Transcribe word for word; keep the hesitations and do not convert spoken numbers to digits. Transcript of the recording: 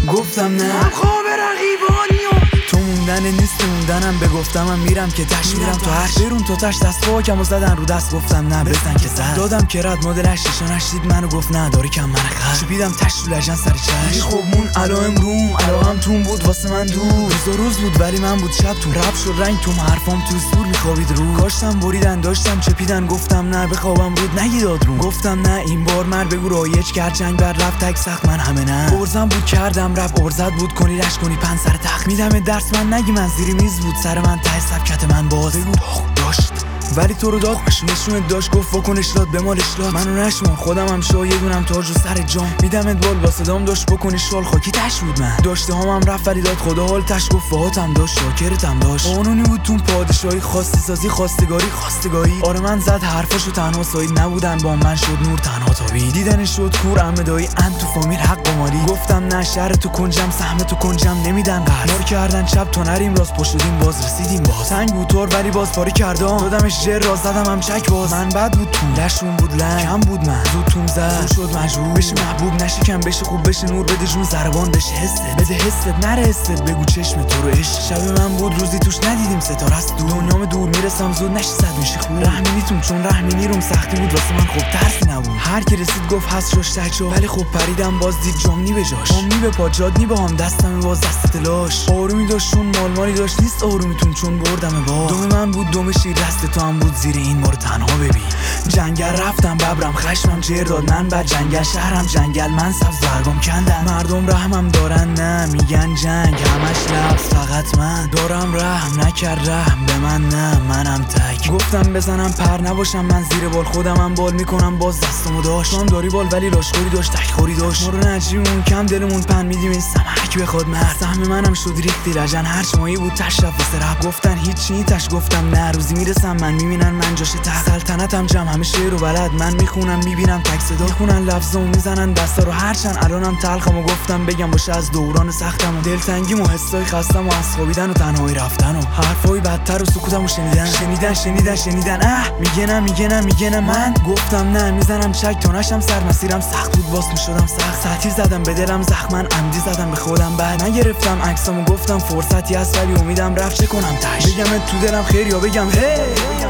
گفتم نه هم خواب رقیبانیو تو موندن نیست موندنم به گفتمم میرم که تش میرم تو هر برون تو تش دست پاکم و زدن رو دست گفتم نه بزن که زد دادم که رد مدلش شیشانش دید منو گفت نه داری کم من خر چپیدم تش تو لجن سر چش خب مون علائم روم علائم تون بود واسه من دور روز و روز بود ولی من بود شب تو رب شد رنگ تو حرفام تو سور میخوابید رو کاشتم بریدن داشتم چپیدن گفتم نه بخوابم رود نگی داد رو گفتم نه این بار مر بگو رایج کرد جنگ بر رفت تک سخت من همه نه ارزم بود کردم رپ ارزت بود کنی لش کنی پن سر تخت میدم درس من نگی من زیر میز بود سر من ته سبکت من باز بگو داشت ولی تو رو داد نشونت داشت گفت واکنش داد به مالش داد منو نشمون خودم هم شو یه دونم تاج و سر جام میدمت بال با صدام داشت بکنی شال خاکی تش بود من داشته هم هم رفت ولی داد خدا حال تش گفت فاهاتم داشت شاکرتم داشت قانونی بود تو پادشاهی خواستی سازی خواستگاری خواستگاهی آره من زد حرفاشو تنها ساید نبودن با من شد نور تنها تابید دیدنش شد کور عمه دایی ان تو فامیل حق و مالی گفتم نه شهر تو کنجم سهم تو کنجم نمیدن قرض مار کردن چپ تو نریم راست پا شدیم باز رسیدیم باز سنگ بود تور ولی باز پاری کردم دادمش جر را زدم هم چک باز من بد بود تو لشون بود لنگ کم بود من زود توم زد شد مجبور بشه محبوب نشی کم بشه خوب بشه نور بده جون زربان بشه حست بده حست نره حست بگو چشم تو رو عشق شب من بود روزی توش ندیدیم ستاره است دور دنیام دور میرسم زود نشی صد میشه خوب رحمینیتون چون رحمینی روم سختی بود واسه من خوب ترسی نبود هر کی رسید گفت هست شش تچو ولی خب پریدم باز دید جامنی به جاش امنی به پاجادنی با هم دستم باز دست لاش آرومی داشت چون مال مالی داشت نیست آرومیتون چون بردم با دم من بود دم شیر دست تو هم بود زیر این ما رو تنها ببین جنگل رفتم ببرم خشمم جر داد من بعد جنگل شهرم جنگل من سبز برگام کندن مردم رحمم دارن نه میگن جنگ همش لبس فقط من دارم رحم نکرد رحم به من نه منم تک گفتم بزنم پر نباشم من زیر بال خودمم بال میکنم باز دستمو داشت تو هم داری بال ولی لاشخوری داشت تکخوری داشت ما رو نجیبمون کم دلمون پن میدیم این سمک بخواد مرد سهم منم شد ریختی لجن هر چمایی بود تش رفت واسه رپ گفتن هیچی تش گفتم نه روزی میرسم من میبینن من جاش تخت سلطنتم جمع همه شعر و بلد من میخونم میبینم تک صدا میخونن لفظا و میزنن دستا رو هرچند الانم تلخم و گفتم بگم باشه از دوران سختم و دلتنگیم و حسای خستم و از خوابیدن و تنهایی رفتن و حرفای بدتر و سکوتم و شنیدن شنیدن شنیدن شنیدن اه میگه نه میگه نه میگه نه من گفتم نه میزنم چک تا نشم سر مسیرم سخت بود باز میشدم سخت ساعتی زدم به دلم زخمن عمدی زدم به خودم بعد نگرفتم عکسامو گفتم فرصتی هست ولی امیدم رفت چه کنم تاش بگم تو دلم خیر یا بگم هی